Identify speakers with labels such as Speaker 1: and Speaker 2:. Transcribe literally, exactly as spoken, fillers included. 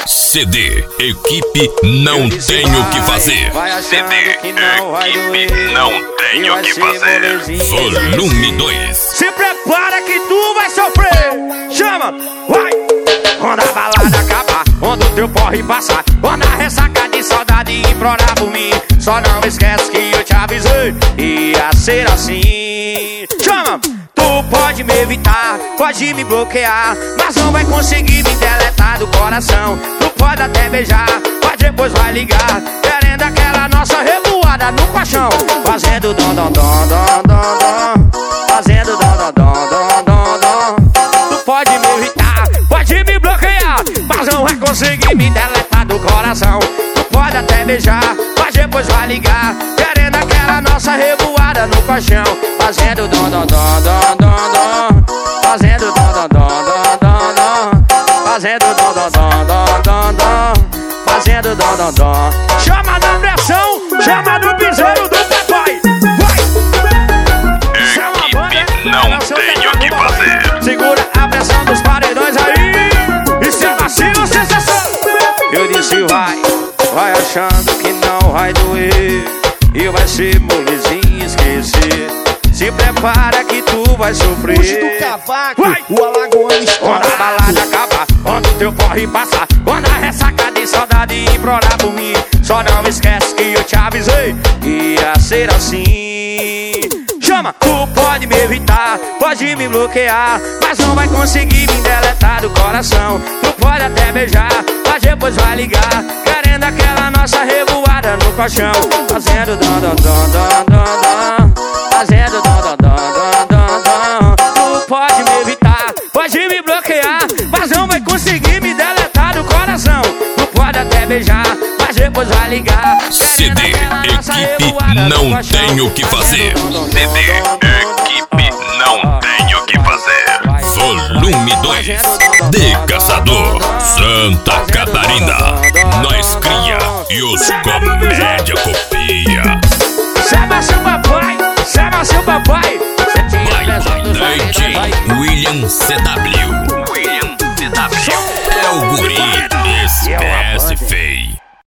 Speaker 1: C D Equipe Não Tenho O Que Fazer. C D Equipe Não Tenho O Que Fazer. Volume dois.
Speaker 2: Se prepara que tu vai sofrer. Chama, vai. Quando a balada acabar, quando o teu porre passar, quando a ressaca de saudade implorar por mim, só não esquece que eu te avisei, ia ser assim. Chama. Tu pode me evitar, pode me bloquear, mas não vai conseguir me deletar do coração. Tu pode até beijar, mas depois vai ligar, querendo aquela nossa revoada no colchão. Fazendo dom dom dom dom dom dom, fazendo dom dom dom dom dom dom. Tu pode me evitar, pode me bloquear, mas não vai conseguir me deletar do coração. Tu pode até beijar, mas depois vai ligar, querendo aquela nossa revoada no colchão. Fazendo dom dom dom dom dom dom, fazendo dom dom dom dom dom dom, fazendo dom dom dom dom dom dom, fazendo dom dom dom. Chama da pressão, chama do piseiro do papai.
Speaker 1: Equipe Não Tenho O Que Fazer.
Speaker 2: Segura a pressão dos paredões aí, e se vacila sensação. Eu disse vai, vai achando que não vai doer, e vai ser molezinho esquecer. Se prepara que tu vai sofrer.
Speaker 3: Puxa do cavaco,
Speaker 2: vai.
Speaker 3: O Alagoano estoura.
Speaker 2: Quando a balada acabar, quando o teu corre passar, quando a ressaca de saudade implorar por mim, só não esquece que eu te avisei, ia ser assim. Chama, tu pode me evitar, pode me bloquear, mas não vai conseguir me deletar do coração. Tu pode até beijar, mas depois vai ligar, querendo aquela nossa revoada no colchão. Fazendo dom dom dom dom dom dom, fazendo dom dom dom dom dom dom. Tu pode me evitar, pode me bloquear, mas não vai conseguir me deletar do coração. Tu pode até beijar, mas depois vai ligar.
Speaker 1: C D Equipe Não Tenho O Que Fazer. C D Equipe Não Tenho O Que Fazer. Volume dois. De Caçador, Santa Catarina. Nós cria e os comédia copia.
Speaker 2: Chama seu papai, chama seu papai.
Speaker 1: D J William C W. William C W. É o